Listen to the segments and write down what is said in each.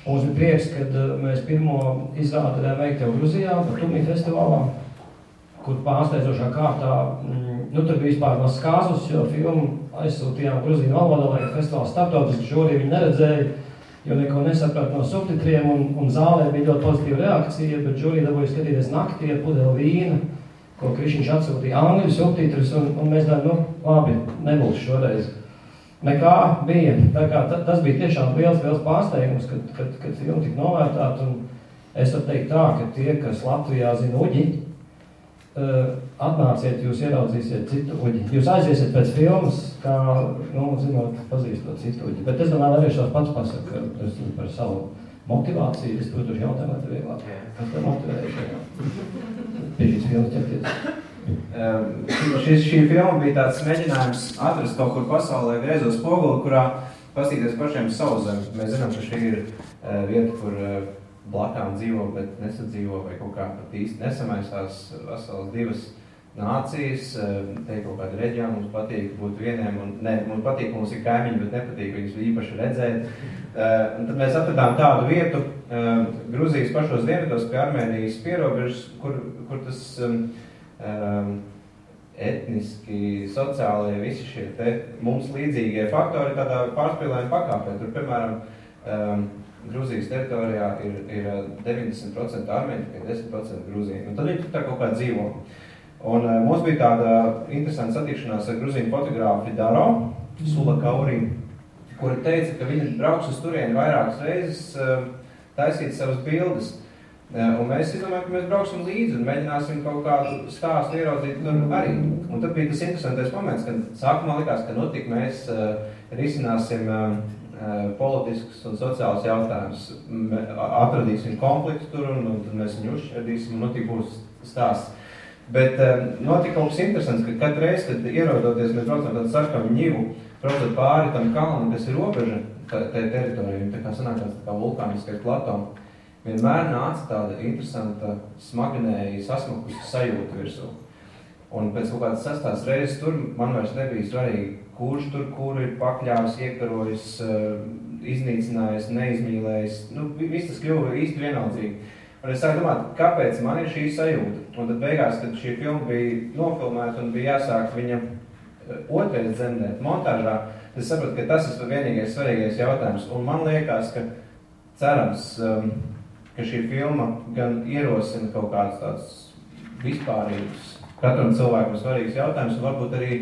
Mums bija prieks, kad mēs pirmo izrādi varējām veikt jau Gruzijā, Batumi festivālā, kur pārsteidzošā kārtā, tur bija vispār maz kāzus, jo filmu aizsūtījām Gruziju valodā, lai festivāls starptautiski žūrī viņi neredzēja, jo neko nesaprat no subtitriem, un zālē bija ļoti pozitīva reakcija, bet žūrī dabūja skatīties naktī ar pudeli vīna, ko Krišiņš atsūtīja angļu subtitrus, un mēs domājam, labi, nebūs šoreiz. Nekā bija, tā kā tas bija tiešām liels pārsteigums, kad filma tika novērtāta, un es varu teikt tā, ka tie, kas Latvijā zina Uģi, atnāciet, jūs ieraudzīsiet citu Uģi. Jūs aiziesiet pēc filmas, kā, zinot, pazīstot citu Uģi. Bet es domāju, arī šos pats pasaka par savu motivāciju, es došu jautājumu, lai tev vieglāk. Kas tev motivēja šajā? Pie šīs filmas ķerties. Šī filma bija tāds mēģinājums atrast kaut kur pasaulē greizo spoguli, kurā pastīties pašiem savu zemi. Mēs zinām, ka šī ir vieta, kur blakām dzīvo, bet nesadzīvo vai kaut kā pat īsti nesamaisās veselas divas nācijas, te kaut kāda reģiona, mums patīk būt vieniem, un mums patīk, mums ir kaimiņi, bet nepatīk viņus īpaši redzēt. Un tad mēs atradām tādu vietu Gruzijas pašos dienvidos pie Armēnijas pierobežas, kur tas etniski, sociālie, visi šie te mums līdzīgie faktori tādā pārspīlējuma pakāpē. Tur, piemēram, Gruzijas teritorijā ir 90% armēņi, 10% grūzīni. Un tad viņi tur tā kaut kā dzīvo. Un mums bija tāda interesanta satikšanās ar grūzīnu fotogrāfu Daro, Sula Kaurī, kuri teica, ka viņi brauks uz turieni vairākas reizes taisīt savas bildes. Un mēs izdomājam, ka mēs brauksim līdzi un mēģināsim kaut kādu stāstu ieraudzīt tur arī. Un tad bija tas interesantais moments, kad sākumā likās, ka tik mēs risināsim politiskus un sociālus jautājumus. Atradīsim konfliktu tur un tad mēs viņu uzšķerdīsim un tik būs stāsts. Bet notika kaut kas interesants, ka katru reizi, kad ierodoties, mēs braucam tādu sarkanu ņivu, braucot pāri tam kalnam, kas ir robeža, tā teritorija, tā kā sanāk tāds tā kā vulkāniskais plato. Vienmēr nāca tāda interesanta, smagnēji sasmakusi sajūta virsū. Un pēc kaut kādas 6. reizes tur man vairs nebija svarīgi, kurš tur, kur ir pakļāvis, iekarojis, iznīcinājis, neizmīlējis. Viss tas kļuva īsti vienaldzīgi. Un es sāku domāt, kāpēc man ir šī sajūta. Un tad beigās, kad šī filma bija nofilmēta un bija jāsāk viņa otrais dzemdēt montāžā, es sapratu, ka tas ir vienīgais svarīgais jautājums. Un man liekas, ka cerams, ka šī filma gan ierosina kaut kādus tādus vispārīgus, katram cilvēkam svarīgus jautājumus, un varbūt arī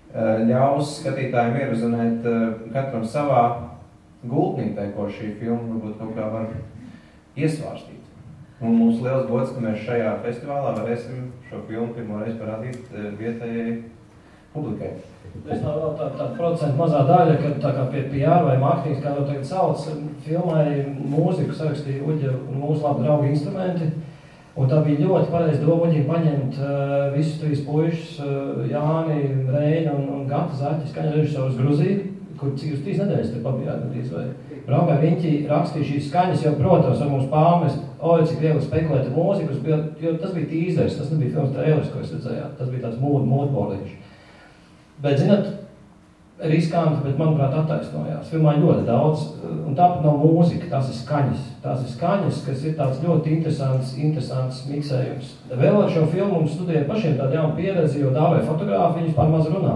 ļaus skatītājiem ierozonēt katram savā gultnītē, ko šī filma varbūt kaut kā var iesvārstīt. Un mums liels gods, ka mēs šajā festivālā varēsim šo filmu pirmoreiz parādīt vietējai publikai. Es vēl tāda procentu mazā daļa, kad tā kā pie PR vai marketings, kā to tagad sauc, filmai mūziku sarakstīja Uģa un mūsu labi draugi instrumenti. Un tā bija ļoti pareizi doma Uģim paņemt visus 3 puišus, Jāni, Reinu un Gata Zaķi, skaņa režisoru uz Gruziju, kur cik uz 3 nedēļas te pabijāt gandrīz vai. Braukā viņi rakstīja šīs skaņas, jo, protams, ar mums pārmest, cik viegli spekulēt ar mūziku, jo tas bija tīzers, tas nebija filmas trailers, ko es redzējāt, tas bija tāds mūdboliņš. Bet, zināt, riskanti, bet, manuprāt, attaisnojās. Filmā ļoti daudz, un tāpat nav mūzika, tās ir skaņas. Tās ir skaņas, kas ir tāds ļoti interesants miksējums. Vēl ar šo filmu mums studēja pašiem tādu jaunu pieredzi, jo dāvai fotografi, viņas pār maz runā.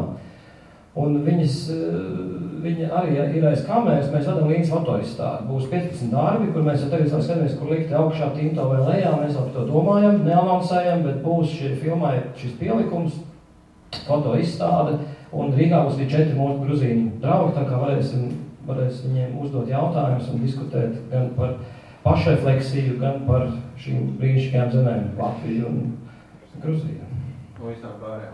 Un viņi arī ir aiz kameras, mēs vedam līdz fotoizstādi. Būs 15 darbi, kur mēs jau tagad skatāmies, kur likt augšā timto vai lejā, mēs jau par to domājam, neanonsējam, bet būs šī filmai šis pielikums, fotoizstāde, un Rīgā būs arī 4 mūsu grūzīņu draugi, tā kā varēs viņiem uzdot jautājumus un diskutēt gan par pašrefleksiju, gan par šīm brīnišķīgajām zemēm, Latviju un Gruziju. Un visām pārējām.